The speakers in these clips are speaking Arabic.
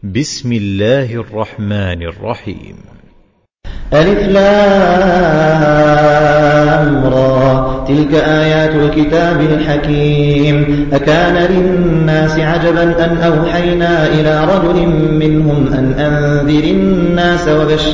بسم الله الرحمن الرحيم. ألف لام را تلك آيات الكتاب الحكيم. أكان للناس عجبا أن أوحينا إلى رجل منهم أن أنذر الناس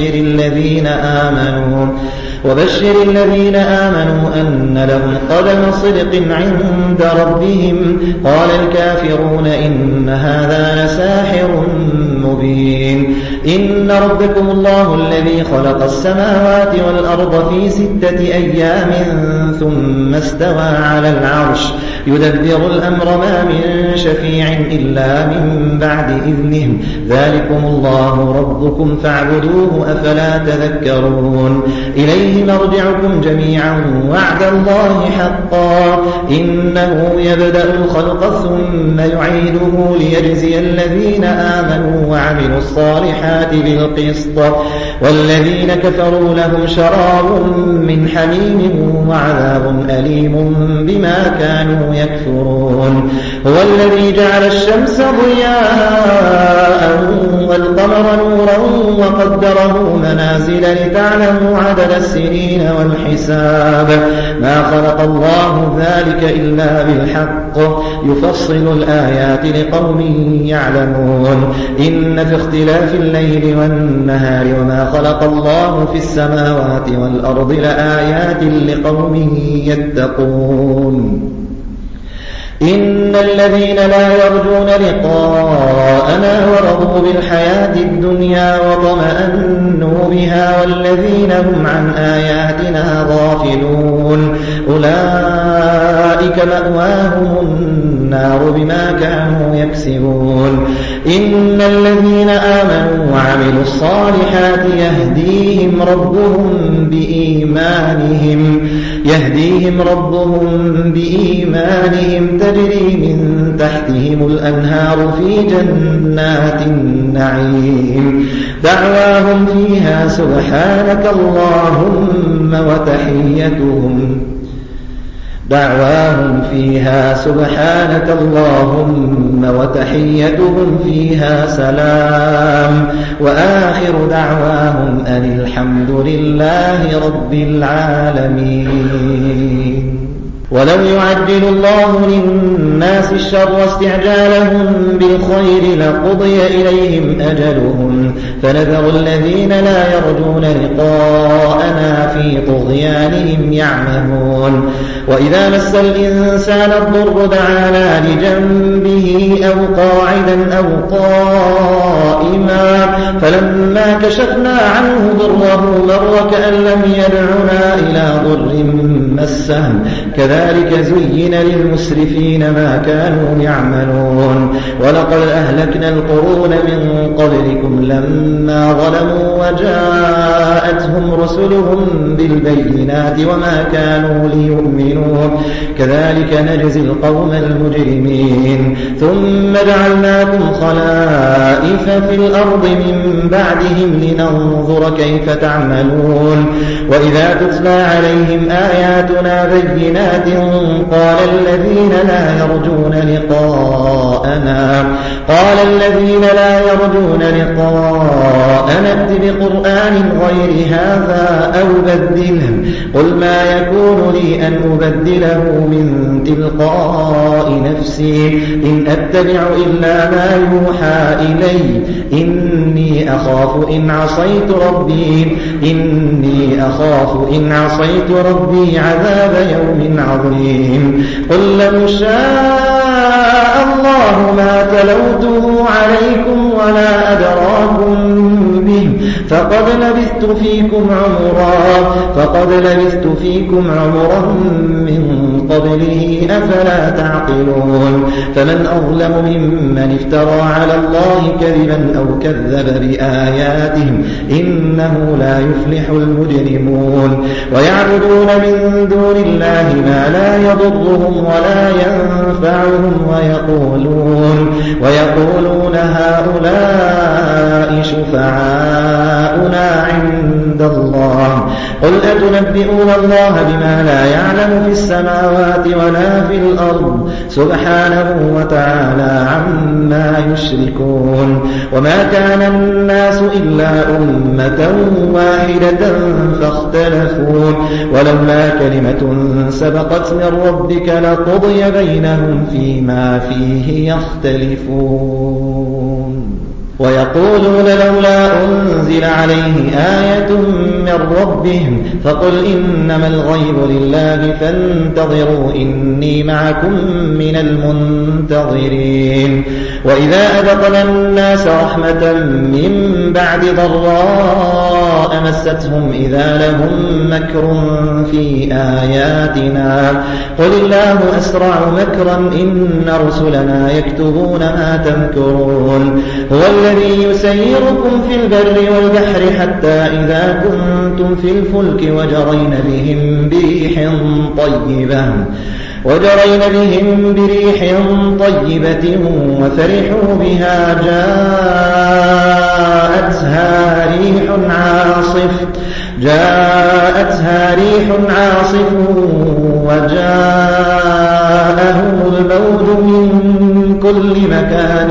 وبشر الذين آمنوا أن لهم قدم صدق عند ربهم. قال الكافرون إن هذا لساحر مبين. إن ربكم الله الذي خلق السماوات والأرض في 6 أيام ثم استوى على العرش يدبر الأمر ما من شفيع إلا من بعد إذنه. ذلكم الله ربكم فاعبدوه أفلا تذكرون. إليه مرجعكم جميعا وعد الله حقا. إنه يبدأ الخلق ثم يعيده ليجزي الذين آمنوا وعملوا الصالحات بالقسط والذين كفروا لهم شراب من حميم وعذاب أليم بما كانوا يكفرون. هو الذي جعل الشمس ضياء والقمر نورا وقدره منازل لتعلموا عدد السنين والحساب. ما خلق الله ذلك إلا بالحق يفصل الآيات لقوم يعلمون. إن في اختلاف الليل والنهار وما خلق الله في السماوات والأرض لآيات لقوم يتقون. إن الذين لا يرجون لقاءنا ورضوا بالحياة الدنيا وطمأنوا بها والذين هم عن آياتنا غافلون أولئك مأواهم النار بما كانوا يكسبون. إن الذين آمنوا وعملوا الصالحات يهديهم ربهم بإيمانهم تجري من تحتهم الأنهار في جنات النعيم. دعواهم فيها سبحانك اللهم وتحيتهم فيها سلام. وآخر دعواهم أن الحمد لله رب العالمين. ولو يعجل الله للناس الشر استعجالهم بالخير لقضي إليهم أجلهم فنذر الذين لا يرجون لقاءنا في طغيانهم يعمهون. وإذا مس الإنسان الضر دعانا لجنبه أو قاعدا أو قائما فلما كشفنا عنه ضره مر كأن لم يدعنا إلى ضر مسه كذلك زين للمسرفين ما كانوا يعملون. ولقد أهلكنا القرون من قبلكم لما ظلموا وجاءتهم رسلهم بالبينات وما كانوا ليؤمنوا كذلك نجزي القوم المجرمين. ثم جعلناكم خلائف في الأرض من بعدهم لننظر كيف تعملون. وإذا تتلى عليهم آياتنا بينات قال الذين لا يرجون لقاءنا ائت بقرآن غير هذا أو بدله قل ما يكون لي أن أبدله من تلقاء نفسي إن أتبع إلا ما يوحى إلي إني أخاف إن عصيت ربي عذاب يوم عظيم. قل لو شاء الله ما تلوته عليكم ولا أدراكم به فقد لبثت فيكم عمرا من قبله أفلا تعقلون. فمن أظلم ممن افترى على الله كذبا أو كذب بآياته إنه لا يفلح المجرمون. ويعبدون من دون الله ما لا يضرهم ولا ينفعهم ويقولون هؤلاء شفعاؤنا عند الله قل أتنبئون الله بما لا يعلم في السماوات ولا في الأرض سبحانه وتعالى عما يشركون. وما كان الناس إلا أمة واحدة فاختلفوا ولولا كلمة سبقت من ربك لقضي بينهم فيما فيه يختلفون. ويقولون لولا أنزل عليه آية من ربه فقل إنما الغيب لله فانتظروا إني معكم من المنتظرين. وإذا أذقنا الناس رحمة من بعد ضراء مستهم إذا لهم مكر في آياتنا قل الله أسرع مكرا إن رسلنا يكتبون ما تمكرون. هو الذي يسيركم في البر والبحر حتى إذا كنتم في الفلك وجرين بهم بريح طيبة وفرحوا بها جاءتها ريح عاصف وجاءهم الموج من كل مكان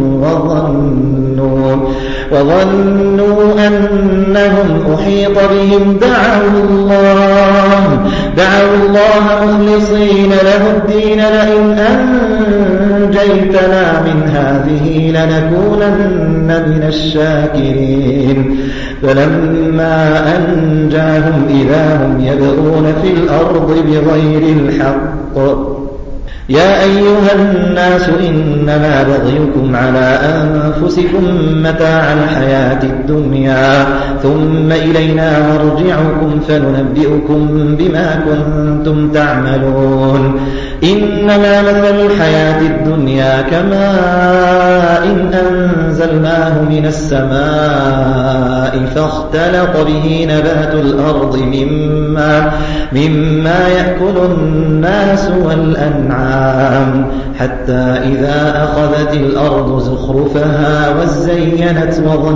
وظنوا أنهم أحيط بهم دعوا الله مخلصين له الدين لئن أنجيتنا من هذه لنكونن من الشاكرين. فلما أنجاهم إذا هم يبغون في الأرض بغير الحق. يا أيها الناس إنما بغيكم على أنفسكم متاع الحياة الدنيا ثم إلينا مرجعكم فننبئكم بما كنتم تعملون. إنما مثل الحياة الدنيا كماء أنزلناه من السماء فاختلط به نبات الأرض مما يأكل الناس والأنعام حتى إذا أخذت الأرض زخرفها وزينت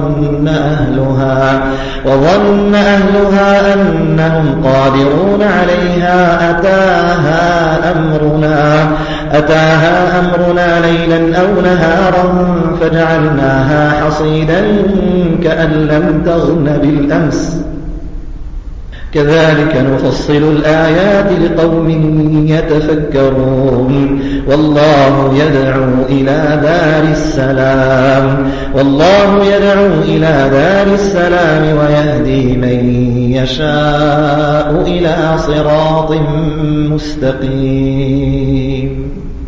وظن أهلها أنهم قادرون عليها أتاها أمرنا ليلا أو نهارا فجعلناها حصيدا كأن لم تغن بالأمس كذلك نفصل الآيات لقوم يتفكرون. والله يدعو إلى دار السلام ويهدي من يشاء إلى صراط مستقيم.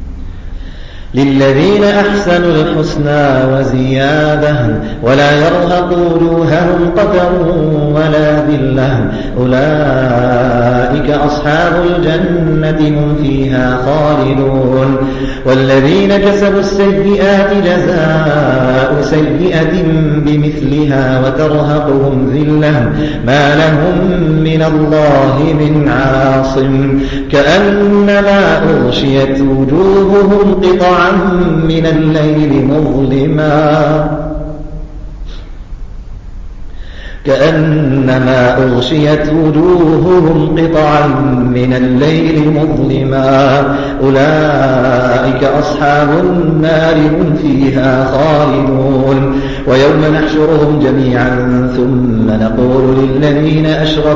للذين أحسنوا الحسنى وزيادة ولا يرهق وجوههم قتر ولا ذلة أولئك أصحاب الجنة هم فيها خالدون. والذين كسبوا السيئات جزاء سيئة بمثلها وترهقهم ذلة ما لهم من الله من عاصم كأنما أغشيت وجوههم قطعا من الليل مظلما أولئك أصحاب النار هم فيها خالدون. ويوم نحشرهم جميعا ثم نقول للذين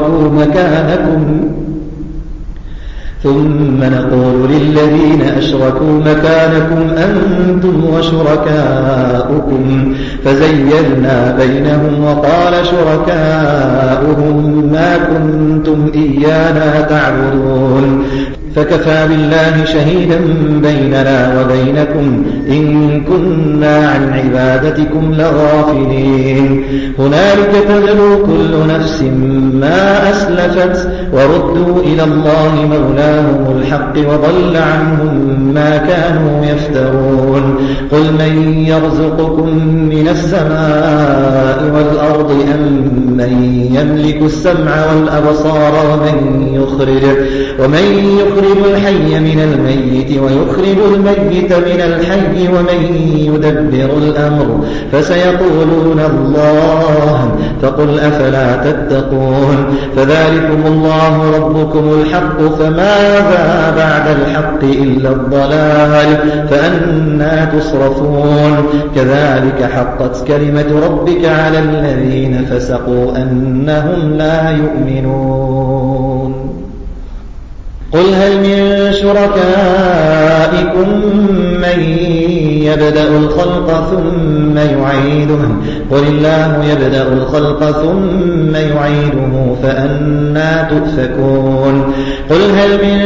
أشركوا مكانكم أنتم وشركاؤكم فزيّلنا بينهم وقال شركاؤهم ما كنتم إيانا تعبدون فكفى بالله شهيدا بيننا وبينكم إن كنا عن عبادتكم لغافلين. هنالك تبلو كل نفس ما أسلفت وردوا إلى الله مولاهم الحق وضل عنهم ما كانوا يفترون. قل من يرزقكم من السماء والأرض أم من يملك السمع والأبصار ومن يخرج يخرج الحي من الميت ويخرج الميت من الحي ومن يدبر الأمر فسيقولون الله فقل أفلا تتقون فذلكم الله ربكم الحق فماذا بعد الحق إلا الضلال فأنى تصرفون كذلك حقت كلمة ربك على الذين فسقوا أنهم لا يؤمنون قل هل من شركائكم من يبدأ الخلق ثم يعيده قل الله يبدأ الخلق ثم يعيده فأنى تؤفكون قل هل من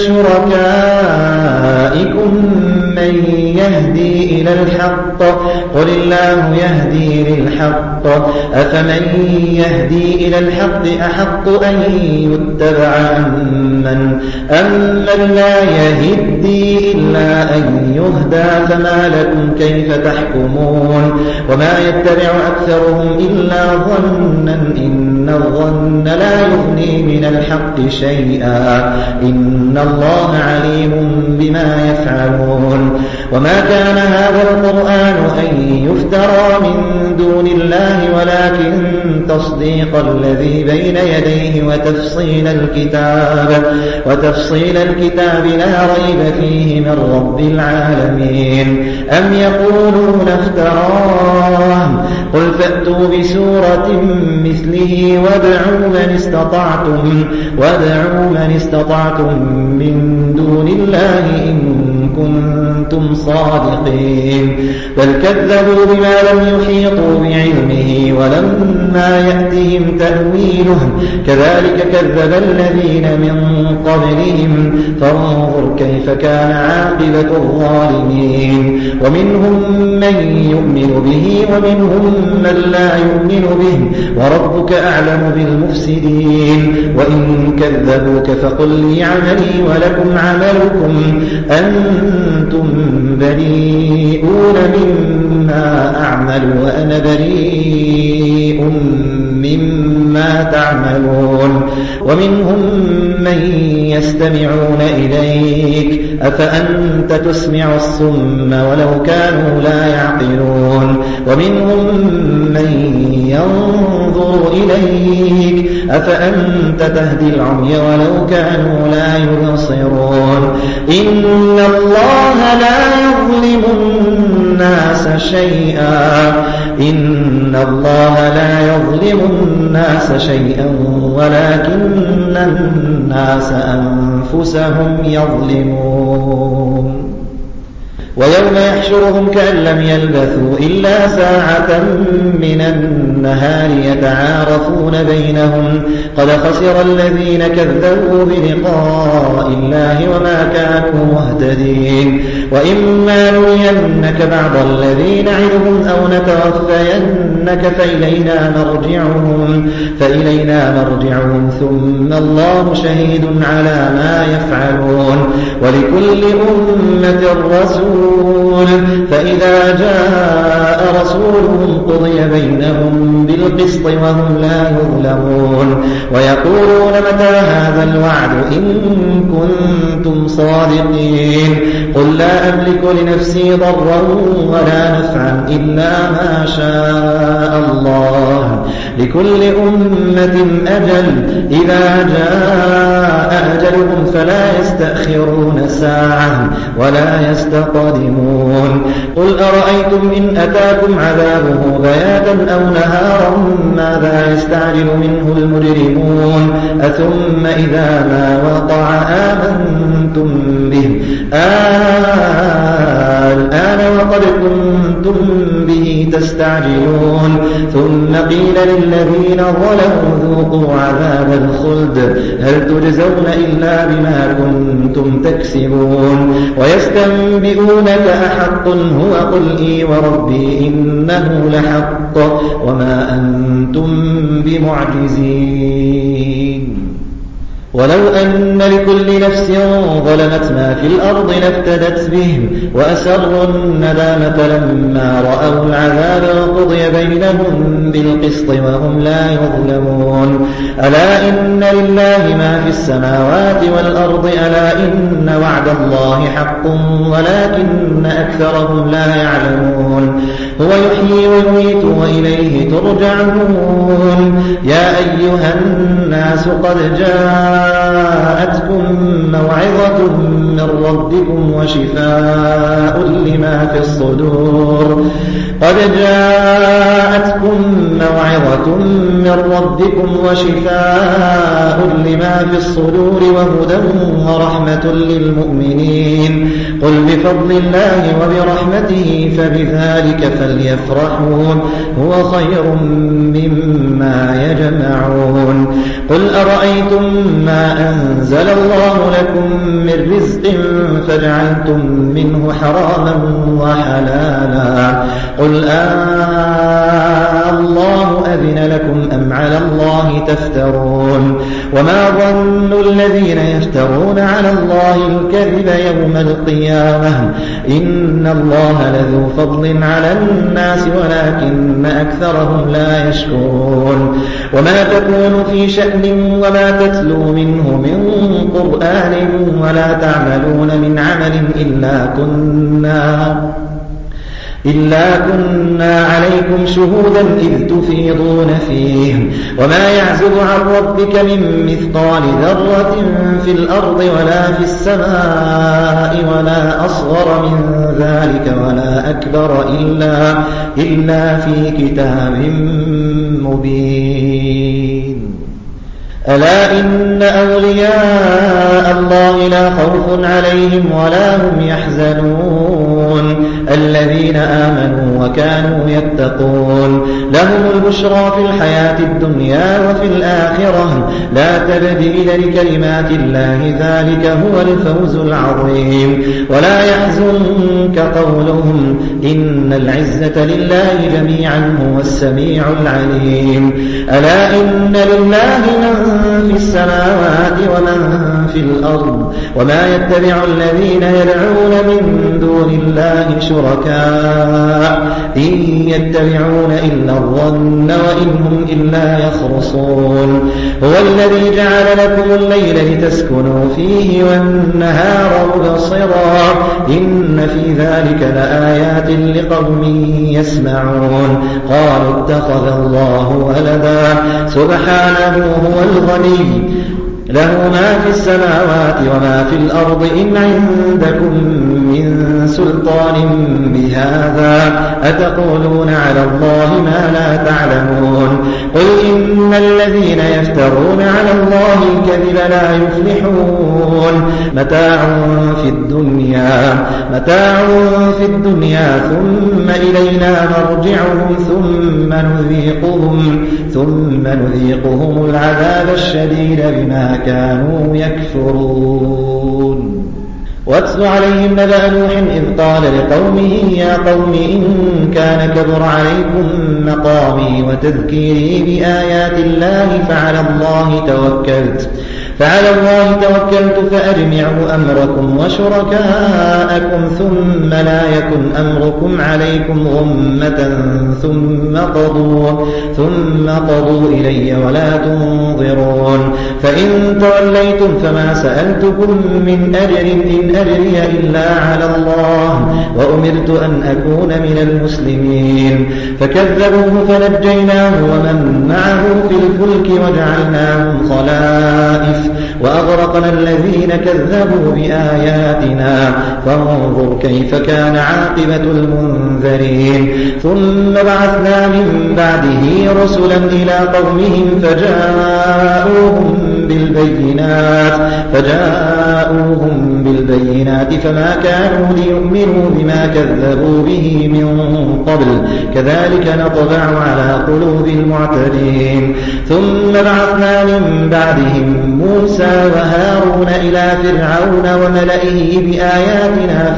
شركائكم من يهدي إلى الحق قل الله يهدي للحق أفمن يهدي إلى الحق أحق أن يتبع أمن لا يهدي إلا أن يهدى فما لكم كيف تحكمون وما يتبع أكثرهم إلا ظنا إن الظن لا يغني من الحق شيئا إن الله عليم بما يفعلون وما كان هذا القرآن أن يفترى من دون الله ولكن تصديق الذي بين يديه وتفصيل الكتاب لا ريب فيه من رب العالمين أم يقولون افتراه قل فأتوا بسورة مثله وادعوا من استطعتم من دون الله إن كنتم صادقين بل كذبوا بما لم يحيطوا بعلمه ولما يأتهم تأويله كذلك كذب الذين من قبلهم فانظر كيف كان عاقبة الظالمين ومنهم من يؤمن به ومنهم من لا يؤمن به وربك أعلم بالمفسدين وإن كذبوك فقل لي عملي ولكم عملكم أنتم بريئون مما أعمل وأنا بريء مما تعملون ومنهم من يستمعون إليك أفأنت تسمع الصم ولو كانوا لا يعقلون ومنهم من ينظر إليك أفأنت تهدي العمي ولو كانوا لا يبصرون إن الله لا يظلم الناس شيئا ولكن الناس أنفسهم يظلمون ويوم يحشرهم كأن لم يلبثوا إلا ساعة من النهار يتعارفون بينهم قد خسر الذين كذبوا بلقاء الله وما كانوا مهتدين وإما نرينك بعض الذي نعدهم أو نتوفينك فإلينا مرجعهم ثم الله شهيد على ما يفعلون ولكل أمة رسول فإذا جاء رسولهم قضي بينهم بالقسط وهم لا يظلمون ويقولون متى هذا الوعد إن كنتم صادقين قل لا أملك لنفسي ضرا ولا نفعا إلا ما شاء الله لكل أمة أجل إذا جاء أجلهم فلا يستأخرون ساعة ولا يستقدمون قل أرأيتم إن أتاكم عذابه بياتا أو نهارا ماذا يستعجل منه المجرمون أثم إذا ما وقع آمنتم به الآن وقد كنتم به تستعجلون ثم قيل للذين ظلموا ذوقوا عذاب الخلد هل تجزون إلا بما كنتم تكسبون ويستنبئونك أحق هو قل إي وربي إنه لحق وما أنتم بمعجزين ولو أن لكل نفس ظلمت ما في الأرض لافتدت به وأسروا الندامة لما رأوا العذاب وقضي بينهم بالقسط وهم لا يظلمون ألا إن لله ما في السماوات والأرض ألا إن وعد الله حق ولكن أكثرهم لا يعلمون هو يحيي ويميت وإليه ترجعون يا أيها الناس قد جاءتكم موعظة من ربكم وشفاء لما في الصدور قد جاءتكم موعظة من ربكم وشفاء لما في الصدور وهدى ورحمة للمؤمنين قل بفضل الله وبرحمته فبذلك فليفرحوا هو خير مما يجمعون قل أرأيتم ما أنزل الله لكم من رزق فجعلتم منه حراما وحلالا قل الله أذن لكم أم على الله تفترون وما ظن الذين يفترون على الله الكذب يوم القيامة إن الله لذو فضل على الناس ولكن أكثرهم لا يشكرون وما تكون في شأن وما تتلو منه من قرآن ولا تعملون من عمل إلا كنا عليكم شهودا إذ تفيضون فيه وما يعزب عن ربك من مثقال ذرة في الأرض ولا في السماء ولا أصغر من ذلك ولا أكبر إلا في كتاب مبين ألا إن أولياء الله لا خوف عليهم ولا هم يحزنون الذين آمنوا وكانوا يتقون لهم البشرى في الحياة الدنيا وفي الآخرة لا تبديل لكلمات الله ذلك هو الفوز العظيم ولا يحزنك قولهم إن العزة لله جميعا هو السميع العليم ألا إن لله من في السماوات ومن في الأرض وما يتبع الذين يدعون من دون الله شركاء إن يتبعون إلا الظن وإن هم إلا يخرصون هو الذي جعل لكم الليل لتسكنوا فيه والنهار مبصرا إن في ذلك لآيات لقوم يسمعون قالوا اتخذ الله ولدا سبحانه هو الغني له ما في السماوات وما في الأرض إن عندكم من سلطان بهذا أتقولون على الله ما لا تعلمون قل إن الذين يفترون على الله الكذب لا يفلحون متاع في الدنيا ثم إلينا مرجعهم ثم نذيقهم العذاب الشديد بما كانوا يكفرون واتل عليهم نبأ نوح إذ قال لقومه يا قوم إن كان كبر عليكم مقامي وتذكيري بآيات الله فعلى الله توكلت فأجمعوا أمركم وشركاءكم ثم لا يكن أمركم عليكم غمة ثم قضوا إلي ولا تنظرون فإن توليتم فما سألتكم من أجر إن أجري إلا على الله وأمرت أن أكون من المسلمين فكذبوه فنجيناه ومن معه في الفلك وجعلناهم خلائف وأغرقنا الذين كذبوا بآياتنا فانظر كيف كان عاقبة المنذرين ثم بعثنا من بعده رسلا إلى قومهم فجاءوهم بالبينات فما كانوا ليؤمنوا بما كذبوا به من قبل كذلك نطبع على قلوب المعتدين ثم بعثنا من بعدهم موسى وهارون إلى فرعون وملئه بآياتنا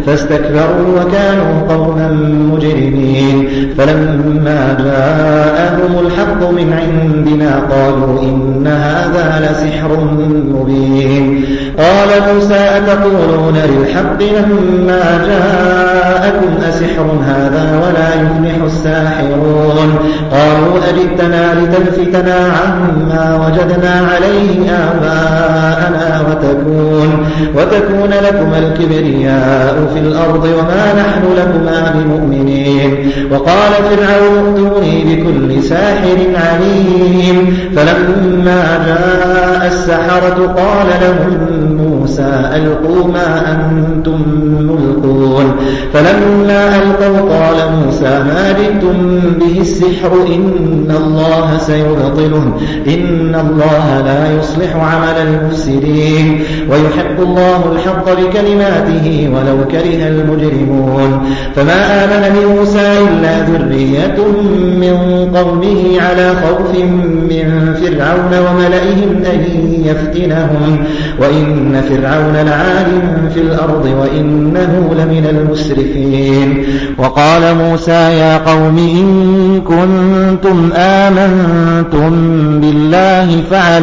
فاستكبروا وكانوا قوما مجرمين فلما جاءهم جاءهم الحق من عندنا قالوا إن هذا لسحر مبين. قال موسى أتقولون للحق لما جاءكم أسحر هذا ولا يفلح الساحرون. قالوا أجئتنا لتلفتنا عما وجدنا عليه آباءنا وتكون لكما الكبرياء في الأرض وما نحن لكما بمؤمنين. وقال فرعون ائتوني بكل ساحر عليم. فلما جاء السحرة قال لهم موسى ألقوا ما أنتم ملقون. فلما ألقوا قال موسى ما جئتم به السحر إن الله سيبطله إن الله لا يصلح عمل المفسدين ويحق الله الحق بكلماته ولو كره المجرمون. فما آمن لموسى إلا ذرية من قومه على خوف من فرعون وملئهم أن يفتنهم وإن فرعون لعال في الأرض وإنه لمن المسرفين. وقال موسى يا قوم إن كنتم آمنتم بالله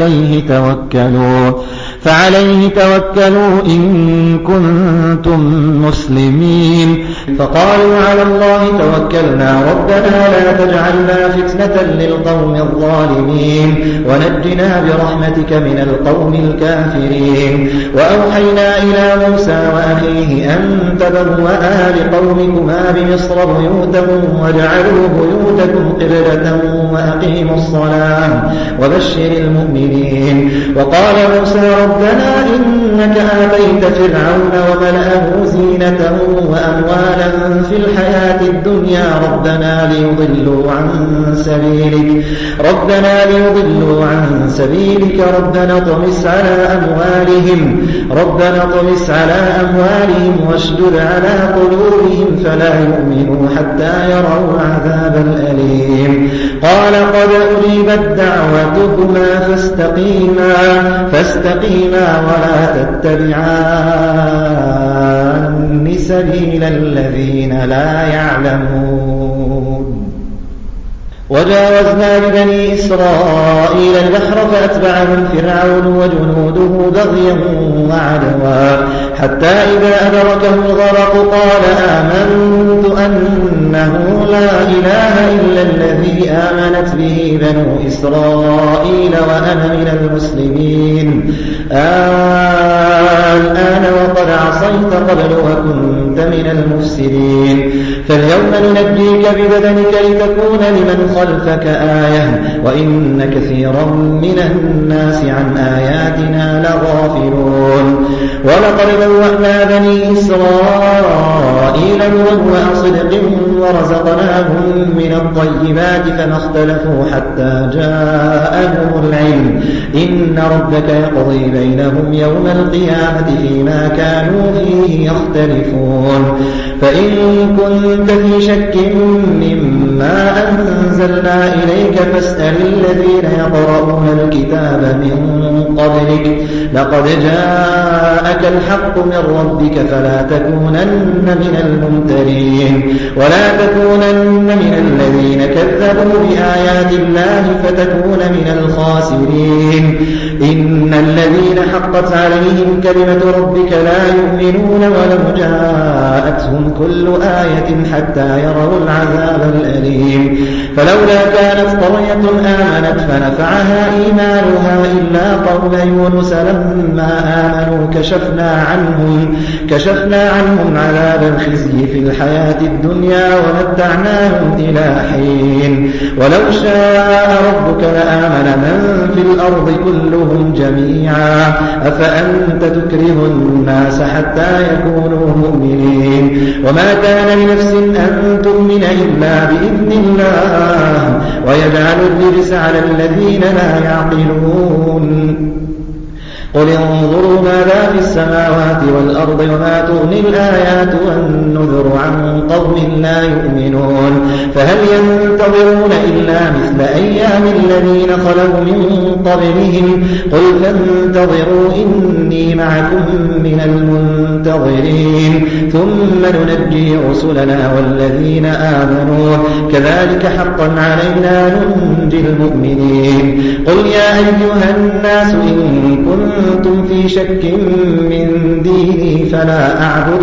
فعليه توكلوا إن كنتم مسلمين. فقالوا على الله توكلنا ربنا لا تجعلنا فتنة للقوم الظالمين ونجنا برحمتك من القوم الكافرين. وأوحينا إلى موسى وأخيه أن تبوأ لقومكما بمصر بيوتا واجعلوا بيوتكم قبلة وأقيموا الصلاة وبشر المؤمنين. وقال موسى ربنا إنك آتيت فرعون وملأه زينة وأموالا في الحياة الدنيا ربنا ليضلوا عن سبيلك ربنا اطمس على أموالهم واشدد على قلوبهم فلا يؤمنوا حتى يروا العذاب الأليم. قال قد أجيبت دعوتكما فاستقيما ولا تتبعان سبيل الذين لا يعلمون. وجاوزنا ببني إسرائيل البحر فأتبعهم فرعون وجنوده بغيا وعدوا حتى إذا أدركه الغرق قال آمنت أنه لا إله إلا الذي آمنت به بنو إسرائيل وأنا من المسلمين. الآن وقد عصيت قبل وكنت من المفسدين. فاليوم ننجيك ببدنك لتكون لمن خلفك آية وإن كثيرا من الناس عن آياتنا لغافلون. ولقد بوأنا بني إسرائيل مبوأ صدق ورزقناهم من الطيبات فما اختلفوا حتى جاءهم العلم إن ربك يقضي بينهم يوم القيامة فيما كانوا فيه يختلفون. فإن كنت في شك مما أنزلنا إليك فاسأل الذين يقرؤون الكتاب من قبلك لقد جاءك الحق من ربك فلا تكونن من الممترين ولا تكونن من الذين كذبوا بآيات الله فتكون من الخاسرين. إن الذين حقت عليهم كلمة ربك لا يؤمنون ولو جاءتهم كل آية حتى يروا العذاب الأليم. فلولا كانت قرية آمنت فنفعها إيمانها إلا قوم يونس لما آمنوا كشفنا عنهم عذاب الخزي في الحياة الدنيا ومتعناهم إلى حين. ولو شاء ربك لآمن من في الأرض كلهم جميعا أفأنت تكره الناس حتى يكونوا مؤمنين. وما كان لنفس أن تؤمن إلا بإذن الله ويجعل الرجس على الذين لا يعقلون. قل انظروا ماذا في السماوات والأرض وما تغني الآيات والنذر عن قوم لا يؤمنون. فهل ينتظرون إلا مثل مثل أيام الذين خلوا من قبلهم قل فانتظروا إني معكم من المنتظرين ثم ننجي رسلنا والذين آمنوا كذلك حقا علينا ننجي المؤمنين قل يا أيها الناس إن كنتم في شك من ديني فلا أعبد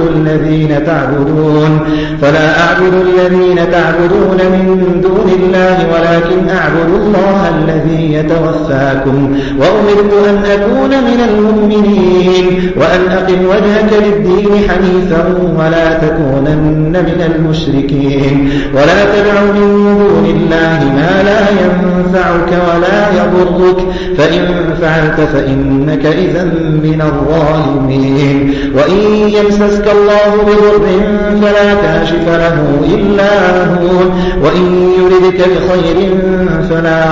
الذين تعبدون من دون الله ولكن أعبد الله الذي يتوفاكم وأمرت أن أكون من المؤمنين وأن أقم وجهك للدين حنيفا ولا تكونن من المشركين ولا تدع من دون الله ما لا ينفعك ولا يضرك فإن فعلت فإنك إذا من الظالمين وإن يمسسك الله بضر فلا كاشف له إلا هو وإن يردك بخير فلا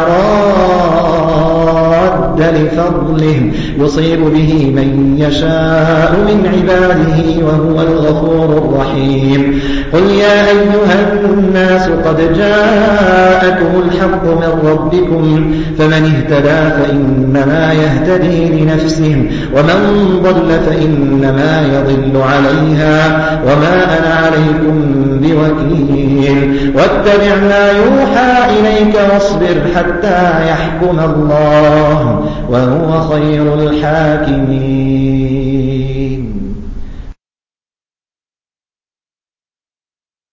راد لفضله يصيب به من يشاء من عباده وهو الغفور الرحيم قل يا أيها الناس قد جاءكم الحق من ربكم فمن اهتدى فإنما يهتدي لنفسه ومن ضل فإنما يضل عليها وما أنا عليكم بوكيل واتبع ما يوحى إليك واصبر حتى يحكم الله وهو خير الحاكمين